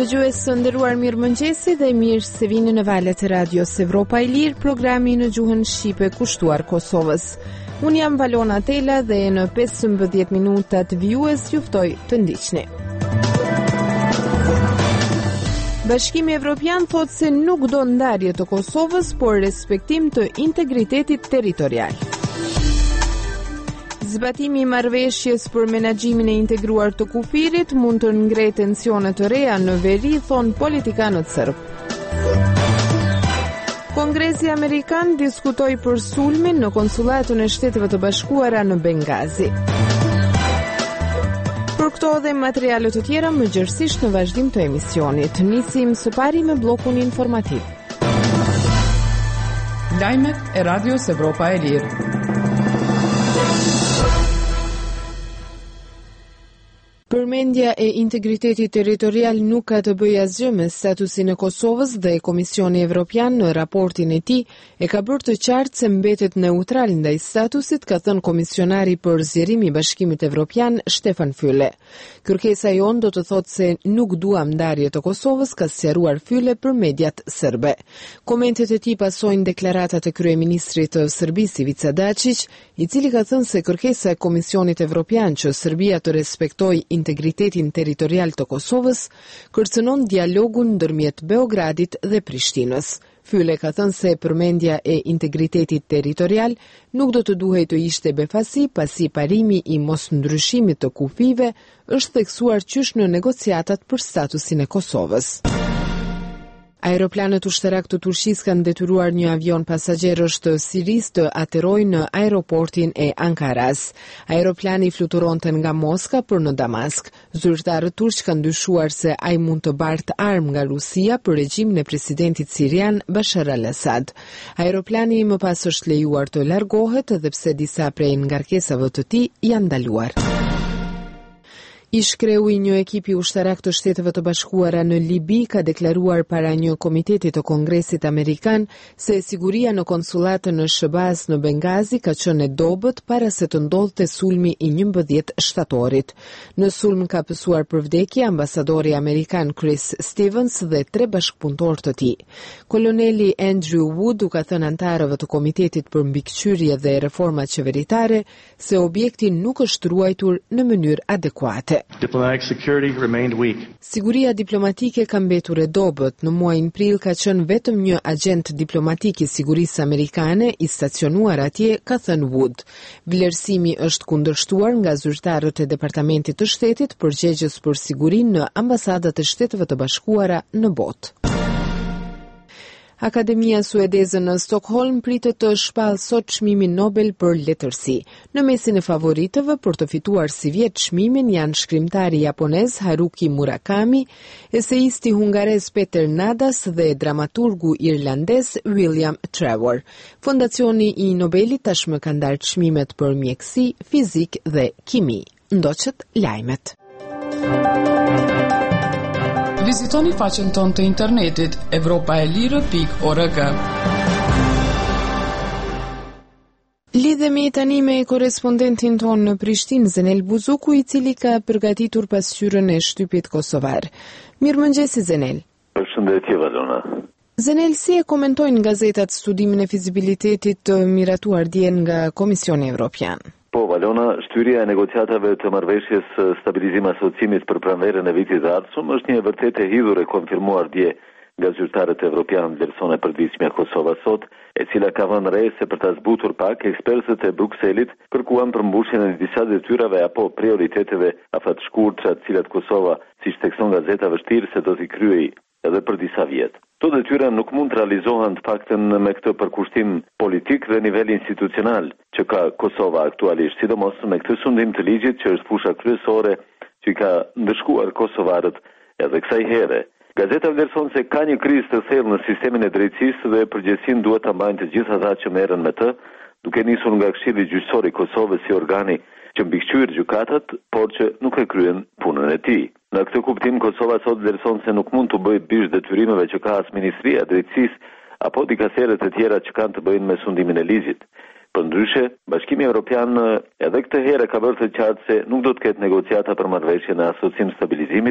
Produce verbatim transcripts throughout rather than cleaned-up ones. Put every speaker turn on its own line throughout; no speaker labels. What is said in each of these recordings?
Dëgjues të nderuar, mirëmëngjesi dhe mirë se vini në valët e Radios Evropa e Lirë, programi në gjuhën shqipe kushtuar Kosovës. Unë jam Valona Tela dhe në pesëmbëdhjetë minutat vjues ju ftoj të ndiqni. Bashkimi Evropian thotë se nuk do ndarje të Kosovës, por respektim të integritetit territorial. Zbatimi i marrëveshjes për menaxhimin e integruar të kufirit mund të ngrej tensione të reja në veri, thon politikanët serb. Kongresi Amerikan diskutoi për sulmin në konsulatën e Shteteve të Bashkuara në Bengazi. Për këto dhe materiale të tjera më gjërësisht në vazhdim të emisionit. Nisim së pari me bllokun informativ.
Lajmet e Radios Evropa e Lirë.
Përmendja e integritetit territorial nuk ka të bëjë asgjë me statusin e Kosovës dhe Komisioni Evropian në raportin e tij e ka bërë të qartë se mbetet neutral ndaj statusit, ka thënë komisionari për zgjerimi i Bashkimit Evropian Stefan Füle. Kërkesa jon do të thotë se nuk duam ndarje të Kosovës, ka sqaruar Füle për mediat serbe. Komentet e tij pasojnë deklaratat e kryeministrit të Serbisë Ivica Dačić, i cili ka thënë se kërkesa e Komisionit Evropian që Serbia të respektojë integritetin territorial të Kosovës kërcënon dialogun ndërmjet Beogradit dhe Prishtinës. Füle ka thënë se përmendja e integritetit territorial nuk do të duhej të ishte befasi, pasi parimi i mosndryshimit të kufive është theksuar qysh në negociatat për statusin e Kosovës. Aeroplanët ushtarak të Turqisë kanë detyruar një avion pasagjerësh të Sirisë të aterojë në aeroportin e Ankaras. Aeroplani fluturonte nga Moska për në Damask. Zyrtarët turq kanë dyshuar se ai mund të bartë armë nga Rusia për regjimin e presidentit sirian Bashar al-Assad. Aeroplani më pas është lejuar të largohet edhe pse disa prej ngarkesave të tij janë ndaluar. Ish kreu i një ekipi ushtarak të Shteteve të Bashkuara në Libi ka deklaruar para një komiteti të Kongresit Amerikan se siguria në konsulatën në Shëbaz në Bengazi ka qenë e dobët para se të ndodhte sulmi i njëmbëdhjetë shtatorit. Në sulm ka pësuar për vdekje ambasadori amerikan Chris Stevens dhe tre bashkëpunëtor të tij. Koloneli Andrew Wood u ka thënë antarëve të Komitetit për Mbikëqyrje dhe Reforma Qeveritare se objekti nuk është ruajtur në mënyrë adekuate.
Diplomatic security remained weak.
Siguria diplomatike ka mbetur e dobët. Në muajin prill ka qenë vetëm një agent diplomatik i sigurisë amerikane i stacionuar atje, ka thënë Wood. Vlerësimi është kundërshtuar nga zyrtarët e Departamentit të Shtetit përgjegjës për sigurinë në ambasadat e Shteteve të Bashkuara në botë. Akademia Suedeze në Stockholm pritet të shpallë sot çmimin Nobel për letërsi. Në mesin e favoritëve për të fituar si vjet çmimin janë shkrimtari japonez Haruki Murakami, eseisti hungarez Peter Nadas dhe dramaturgu irlandez William Trevor. Fondacioni i Nobelit tashmë ka ndarë çmimet për mjeksi, fizik dhe kimi. Ndoqët lajmet.
Vizitoni faqen tonë të internetit evropaelire pikë org.
Lidhemi tani me korespondentin tonë në Prishtinë, Zenel Buzuku, i cili ka përgatitur pasqyrën e shtypit kosovar. Mirëmëngjesi, Zenel.
Përshëndetje, Valona.
Zenel, si e komentojnë gazetat studimin e fizibilitetit të miratuar dje nga Komisioni Evropian?
Po, Valona, shtyrja e negociatave të marrëveshjes stabilizim asociimit për pranverën e vitit të ardhshëm është një vërtet e hidhur e konfirmuar dje nga zyrtarët evropianë vlerëson e përditshmja Kosova sot, e cila ka vënë re se për ta zbutur pak, ekspertët e Brukselit kërkuan përmbushjen e disa detyrave apo prioriteteve afatshkurtra të cilat Kosova, siç thekson gazeta, vështirë se do t'i kryej edhe për disa vjet. Këto detyra nuk mund të realizohen të paktën me këtë përkushtim politik dhe nivel institucional që ka Kosova aktualisht, sidomos me këtë sundim të ligjit që është fusha kryesore që ka ndëshkuar kosovarët edhe kësaj here. Gazeta vlerëson se ka një krizë të thellë në sistemin e drejtësisë dhe përgjegjësinë duhet ta mbajnë të gjithë ata që merren me të, duke nisur nga Këshilli Gjyqësor i Kosovës si organi që mbikëqyr gjykatat, por që nuk e kryen punën e tij. Në këtë kuptim, Kosova sot vlerëson se nuk mund të bëjë bish detyrimeve që ka as Ministria e Drejtësisë apo dikaseret e tjera që kanë të bëjnë me sundimin e ligjit. Përndryshe, Bashkimi Evropian edhe këtë herë ka bërë të qartë se nuk do të ketë negociata për marrëveshje në asocim stabilizimit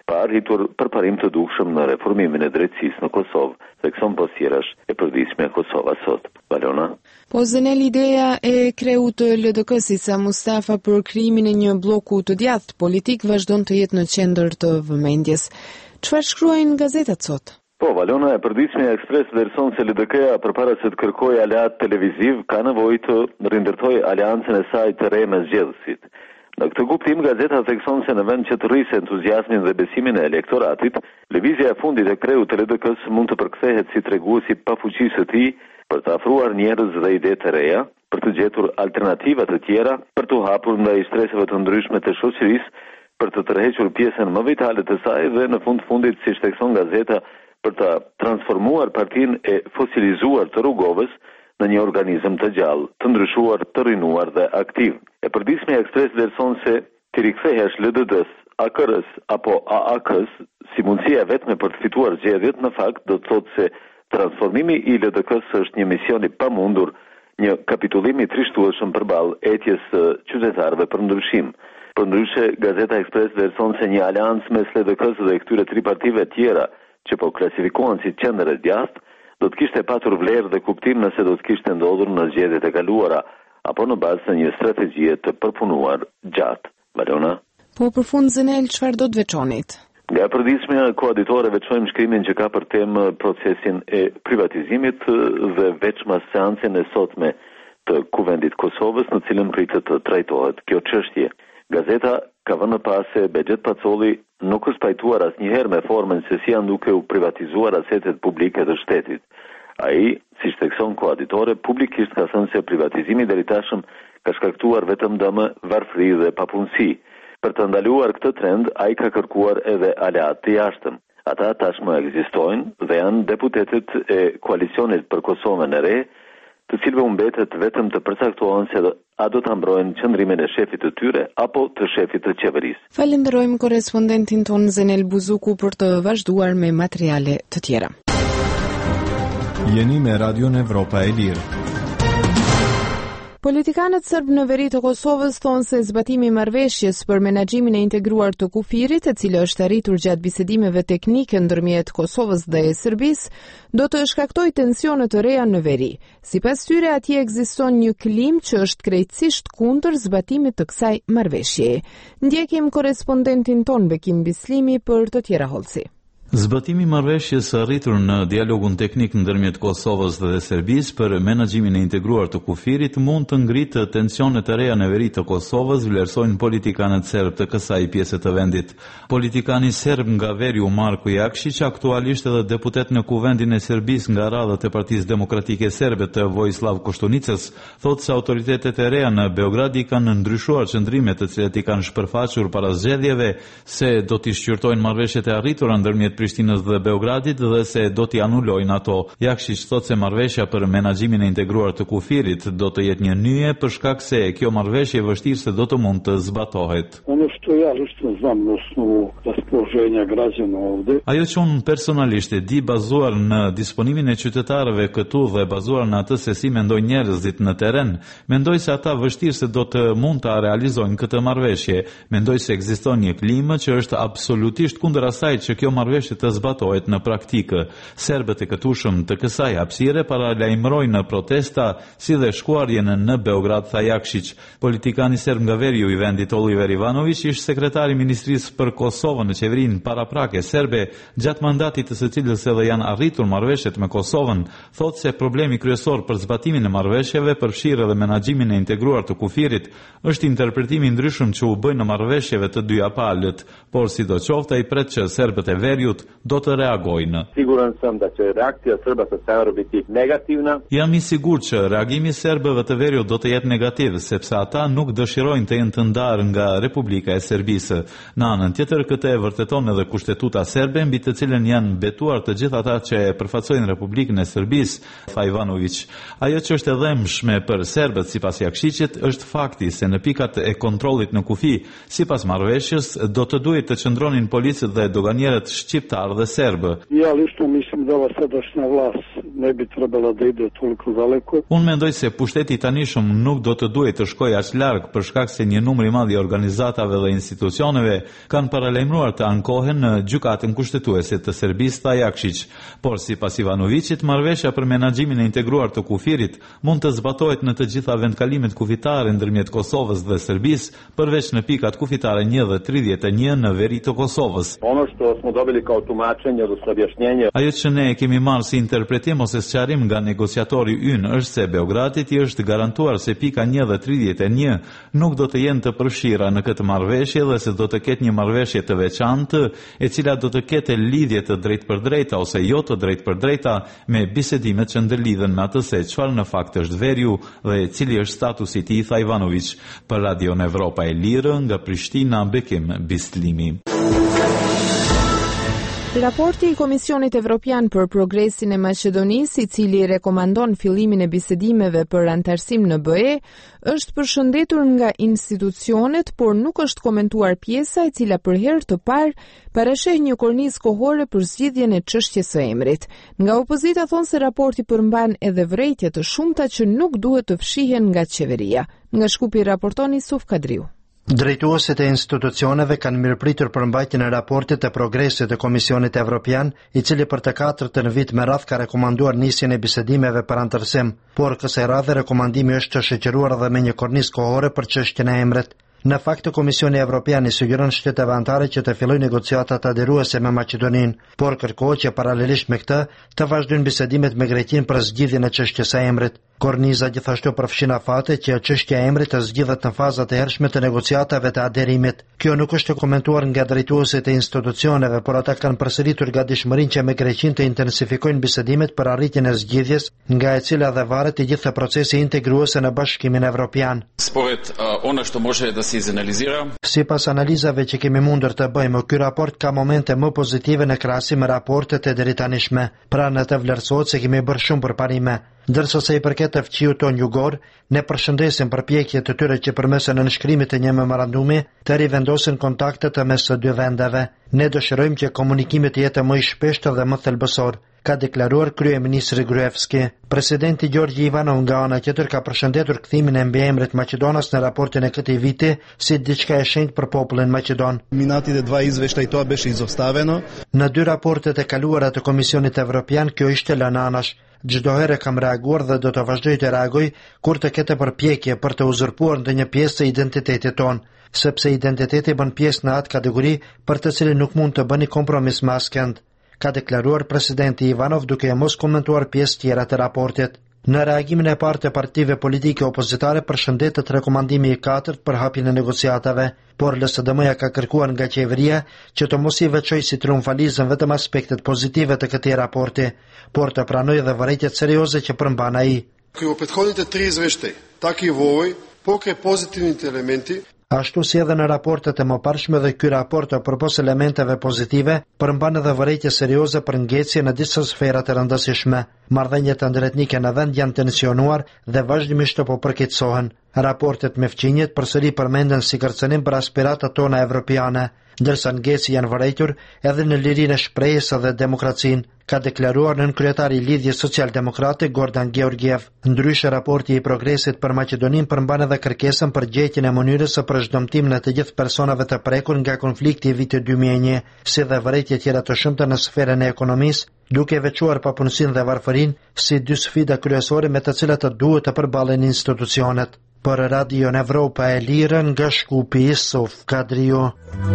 pa arritur përparim të dukshëm në reformimin e drejtësisë në Kosovë, seksion posjerash e përditshme e Kosova sot. Valona?
Po zënel ideja e kreut të L D K-s Isa Mustafa për krijimin e një bloku të djathtë politik vazhdon të jetë në qendër të vëmendjes. Çfarë shkruajnë gazetat sot?
Po, Valona, e përditshme Ekspres vlerëson se L D K-ja përpara se të kërkojë aleat televiziv ka nevojë të rindërtojë aleancën e saj të re me zgjedhësit. Në këtë kuptim, gazeta thekson se në vend që të rrisë entuziasmin dhe besimin e elektoratit, lëvizja e fundit e kreut të L D K-s mund të përkthehet si treguesi pa fuqisë së tij për të afruar njerëz dhe ide të reja, për të gjetur alternativa të tjera, për të hapur ndaj streseve të ndryshme të shoqërisë, për të tërhequr pjesën më vitale të saj dhe në fund fundit, siç thekson gazeta, për të transformuar partinë e fosilizuar të Rugovës në një organizëm të gjallë, të ndryshuar, të rinuar dhe aktiv. E përditshme Ekspres vlerëson se të rikthehesh L D D-s, A K R-s apo A A K-s si mundësia vetme për të fituar zgjedhjet, në fakt do të thotë se transformimi i L D K-s është një mision i pamundur, një kapitullim i trishtueshëm përballë etjes së qytetarëve për ndryshim. Përndryshe, gazeta Ekspres vlerëson se një aleancë mes L D K-s dhe këtyre tri partive tjera që po klasifikohen si qendër e djathtë, do të kishte patur vlerë dhe kuptim nëse do të kishte ndodhur në zgjedhjet e kaluara, apo në bazë të një strategjie të përpunuar gjatë. Valona?
Po për fund zënel, çfarë do të veçonit?
Nga e përditshme koaditore veçojmë shkrimin që ka për temë procesin e privatizimit dhe veçma seancën e sotme të Kuvendit Kosovës në cilën pritet të trajtohet kjo çështje. Gazeta ka vënë pas se Bexhet Pacolli nuk është pajtuar asnjëherë me formën se si janë duke u privatizuar asetet publike të shtetit. Ai, siç thekson koaditore, publikisht ka thënë se privatizimi deri tashëm ka shkaktuar vetëm dëme, varfëri dhe papunësi. Për të ndaluar këtë trend, ai ka kërkuar edhe aleat të jashtëm. Ata tashmë ekzistojnë dhe janë deputetët e koalicionit për Kosovën e re, të cilëve u mbetet vetëm të përcaktohen se a do ta mbrojnë qëndrimin e shefit të tyre apo të shefit të qeverisë.
Falenderojmë korrespondentin ton Zenel Buzuku për të vazhduar me materiale të tjera.
Jeni me Radion Evropa e Lirë.
Politikanët serb në veri të Kosovës thonë se zbatimi i marrëveshjes për menaxhimin e integruar të kufirit, e cila është arritur gjatë bisedimeve teknike ndërmjet Kosovës dhe e Serbisë, do të shkaktojë tensione të reja në veri. Sipas tyre, atje ekziston një klim që është krejtësisht kundër zbatimit të kësaj marrëveshjeje. Ndjekim korrespondentin ton Bekim Bislimi për të tjera hollësi.
Zbatimi i marrëveshjes së arritur në dialogun teknik ndërmjet Kosovës dhe Serbisë për menaxhimin e integruar të kufirit mund të ngritë tensione të reja në veri të Kosovës, vlerësojnë politikanët serb të kësaj pjese të vendit. Politikani serb nga veri Marko Jakšić, aktualisht edhe deputet në kuvendin e Serbisë nga radhët e Partisë Demokratike Serbe të Vojislav Koštunicës, thotë se autoritetet e reja në Beograd i kanë ndryshuar qëndrimet të cilat i kanë shpërfaqur para zgjedhjeve, se do t'i shqyrtojnë marrëveshjet e arritura ndërmjet Prishtinës dhe Beogradit dhe se do t'i anulojnë ato. Jakšić thotë se marrëveshja për menaxhimin e integruar të kufirit do të jetë një nyje për shkak se kjo marrëveshje vështirë se do të mund të zbatohet.
Ono što ja lično znam na osnovu raspoloženja građana ovde.
Ajo që unë personalisht e di bazuar në disponimin e qytetarëve këtu dhe bazuar në atë se si mendojnë njerëzit në teren, mendoj se ata vështirë se do të mund ta realizojnë këtë marrëveshje. Mendoj se ekziston një klimë që është absolutisht kundër asaj që kjo marrëveshje të zbatohet në praktikë. Serbët e këtushëm të kësaj hapësire paralajmërojnë protesta si dhe shkuarjen në Beograd, tha Jakšić. Politikani serb nga veri i vendit Oliver Ivanović ishte sekretari i Ministrisë për Kosovën në qeverinë paraprake serbe gjatë mandatit të së cilës edhe janë arritur marrëveshjet me Kosovën, thotë se problemi kryesor për zbatimin e marrëveshjeve përfshirë edhe menaxhimin e integruar të kufirit është interpretimi i ndryshëm që u bën në marrëveshjeve të dyja palët, por sidoqoftë ai pret që serbët e veriut do të reagojnë.
Siguran sam da će reakcija Srba sa severa biti negativna.
Jam i sigurt që reagimi i serbëve të veriut do të jetë negativ, sepse ata nuk dëshirojnë të jenë të ndarë nga Republika e Serbisë. Në anën tjetër, këtë e vërteton edhe kushtetuta serbe, mbi të cilën janë betuar të gjithë ata që e përfaqësojnë Republikën e Serbisë, tha Ivanović. Ajo që është e dhëmshme për serbët sipas Jakšićit është fakti se në pikat e kontrollit në kufi, sipas marrëveshjes, do të duhet të qëndronin policët dhe doganierët shqip shqiptar dhe serbë.
Ja lično mislim da ova sadašnja vlast ne bi trebala da ide toliko daleko.
Unë mendoj se pushteti i tanishëm nuk do të duhet të shkojë aq larg për shkak se një numër i madh i organizatave dhe institucioneve kanë paralajmëruar të ankohen në gjykatën kushtetuese të Serbisë ta Jakšić. Por sipas Ivanovićit, marrëveshja për menaxhimin e integruar të kufirit mund të zbatohet në të gjitha vendkalimet kufitare ndërmjet Kosovës dhe Serbisë, përveç në pikat kufitare një dhe tridhjetë e një në veri të Kosovës.
Ono što smo dobili kao tumačenje, odnosno objašnjenje.
Ajo që ne kemi marrë si interpretim ose sqarim nga negociatori ynë është se Beogradit i është garantuar se pika një dhe tridhjetë e një nuk do të jenë të përfshira në këtë marrëveshje dhe se do të ketë një marrëveshje të veçantë, e cila do të ketë lidhje të drejtpërdrejta ose jo të drejtpërdrejta me bisedimet që ndërlidhen me atë se çfarë në fakt është veriu dhe cili është statusi i tij, tha Ivanović. Për Radion Evropa e Lirë nga Prishtina, Bekim Bislimi.
Raporti i Komisionit Evropian për progresin e Maqedonisë, i cili rekomandon fillimin e bisedimeve për antarësim në B E, është përshëndetur nga institucionet, por nuk është komentuar pjesa e cila për herë të parë parasheh një kornizë kohore për zgjidhjen e çështjes së emrit. Nga opozita thonë se raporti përmban edhe vërejtje të shumta që nuk duhet të fshihen nga qeveria. Nga Shkupi raporton Isuf Kadriu.
Drejtuesit e institucioneve kanë mirëpritur përmbajtjen e raportit të progresit të Komisionit Evropian, i cili për të katërtën vit me radhë ka rekomanduar nisjen e bisedimeve për antarësim, por kësaj radhe rekomandimi është të shoqëruar edhe me një kornizë kohore për çështjen e emrit. Në fakt, Komisioni Evropian i sugjeron shtetet anëtare që të fillojnë negociatat adheruese me Maqedoninë, por kërkohet që paralelisht me këtë të vazhdojnë bisedimet me Greqinë për zgjidhjen e çështjes së emrit. Korniza gjithashtu përfshin afate që çështja e emrit të zgjidhet në fazat e hershme të negociatave të aderimit. Kjo nuk është komentuar nga drejtuesit e institucioneve, por ata kanë përsëritur gatishmërinë që me Greqinë të intensifikojnë bisedimet për arritjen e zgjidhjes, nga e cila dhe varet i gjithë procesi integruese në Bashkimin Evropian.
Sporet ono što može da se izanalizira.
Sipas analizave që kemi mundur të bëjmë, ky raport ka momente më pozitive në krahasim me raportet e deritanishme. Pra në të vlerësohet se kemi bërë shumë përparime. Ndërsa sa i përket të fqiut tonë jugor, ne përshëndesim përpjekjet të tyre që përmes nënshkrimit të një memorandumi të rivendosin kontaktet të mes së dy vendeve. Ne dëshirojmë që komunikimi të jetë më i shpeshtë dhe më thelbësor, ka deklaruar kryeministri Gruevski. Presidenti Gjorgji Ivanov nga ana tjetër ka përshëndetur kthimin e mbiemrit Maqedonas në raportin e këtij viti si diçka e shenjtë për popullin maqedon.
Minatите dva izveštaja тоа беше izostaveno.
Në dy raportet e kaluara të Komisionit Evropian kjo ishte lënë anash. Çdo herë kam reaguar dhe do të vazhdoj të reagoj kur të ketë përpjekje për të uzurpuar ndonjë pjesë të identitetit ton, sepse identiteti bën pjesë në atë kategori për të cilën nuk mund të bëni kompromis me askënd, ka deklaruar presidenti Ivanov duke mos komentuar pjesë tjera të raportit. Në reagimin e parë të partive politike opozitare përshëndetet rekomandimi i katërt për hapjen e negociatave, por L S D M-ja ka kërkuar nga qeveria që të mos i veçojë si triumfalizëm vetëm aspektet pozitive të këtij raporti, por të pranojë edhe vërejtjet serioze që përmban ai.
Kao u prethodните tri izveštaja, tako i u ovoj, pokraj pozitivните elementi.
Ashtu si edhe në raportet e mëparshme dhe ky raport përpos elementeve pozitive, përmban edhe vërejtje serioze për ngecje në disa sfera të rëndësishme. Marrëdhëniet ndërretnike në vend janë tensionuar dhe vazhdimisht po përkeqësohen. Raportet me fqinjet përsëri përmenden si kërcënim për aspiratat tona evropiane, ndërsa ngecje janë vërejtur edhe në lirinë e shprehjes dhe demokracinë, ka deklaruar nën kryetari i Lidhjes Social-Demokrate Gordan Georgiev. Ndryshe, raporti i progresit për Maqedoninë përmban edhe kërkesën për gjetjen e mënyrës së përshëndimtim në të gjithë personave të prekur nga konflikti i vitit dy mijë e një, si dhe vërejtje tjera të shumta në sferën e ekonomisë, duke veçuar papunësinë dhe varfërinë si dy sfida kryesore me të cilat duhet të përballen institucionet. Për Radion Evropa e Lirë nga Shkupi, Isuf Kadriu.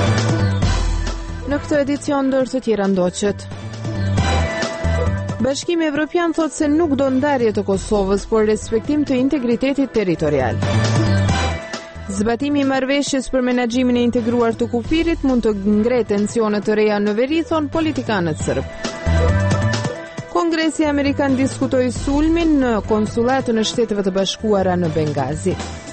Në këtë edicion ndër të tjera ndoqet. Bashkimi Evropian thot se nuk do ndarje të Kosovës, por respektim të integritetit territorial. Zbatimi i marrëveshjes për menaxhimin e integruar të kufirit mund të ngretë tensione të reja në veri, thon politikanët serb. Kongresi Amerikan diskutoi sulmin në konsulatën e Shteteve të Bashkuara në Bengazi.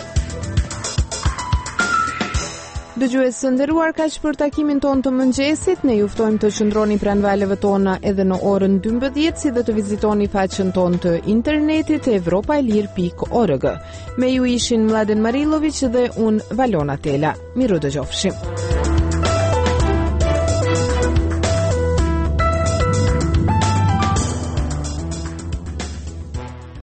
Dëgjues së nderuar, kaq për takimin ton të mëngjesit. Ne ju ftojmë të qëndroni pranë valeve tona edhe në orën dymbëdhjetë, si dhe të vizitoni faqen tonë të internetit evropaelir pikë org. Me ju ishin Mladen Marilović dhe unë Valona Tela. Miru dëgjofshim.